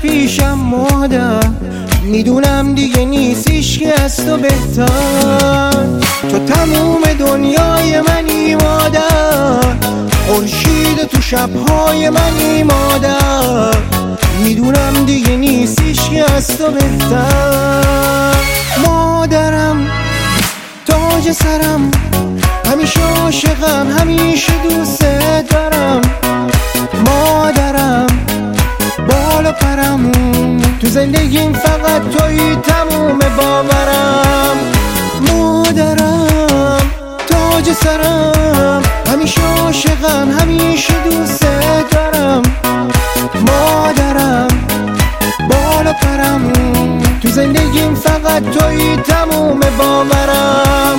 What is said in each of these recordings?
پیشم مادر، میدونم دیگه نیست هیچکی از تو بهتر. تو تموم دنیای منی مادر، خورشید تو شبهای منی مادر، میدونم دیگه نیست هیچکی از تو بهتر. مادرم تاج سرم، همیشه عاشقم، همیشه دوست دارم. مادرم بال و پرم، تو زندگیم فقط تویی تموم باورم. مادرم تاج سرم، همیشه عاشقم، همیشه دوست دارم. مادرم بال و پرم، تو زندگیم فقط تویی تموم باورم.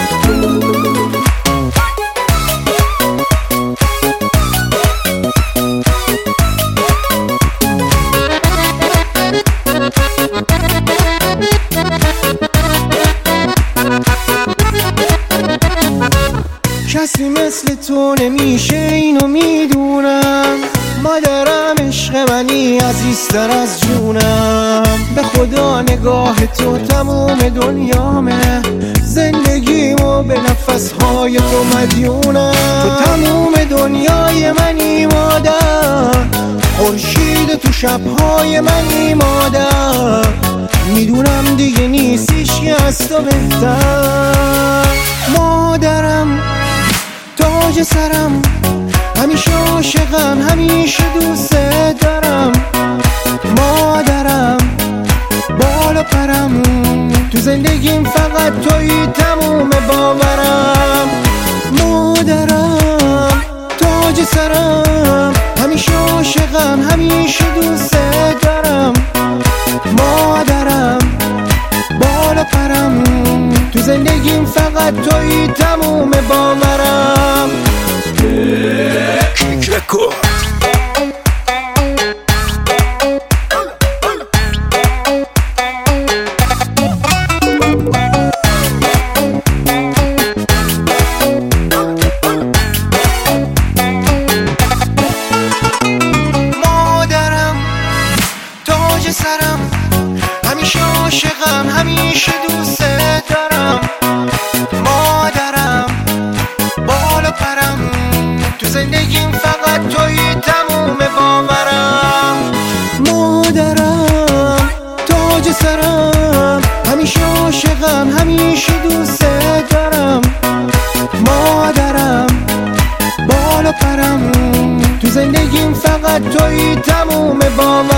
کسی مثل تو نمیشه اینو میدونم. مادرم عشق منی عزیزتر از جونم. به خدا نگاه تو تموم دنیامه، زندگیمو به نفسهای تو مدیونم. تو تموم دنیای منی مادر، خورشید تو شبهای منی مادر، میدونم دیگه نیست هیچکی از تو بهتر. مادرم تاج سرم، همیشه عاشقم، همیشه دوست دارم. مادرم بال و پرم، تو زندگیم فقط تویی تموم باورم. مادرم تاج سرم، همیشه عاشقم، همیشه دوست دارم. مادرم بال و پرم، تو زندگیم فقط تویی تموم باورم. مادرم تاج سرم، همیشه عاشقم، همیشه دوست دارم. مادرم بال و پرم، تو زندگیم فقط تویی تموم باورم. مادرم تاج سرم، همیشه عاشقم، همیشه دوست دارم. مادرم بال و پرم، تو زندگیم فقط تویی تموم باورم.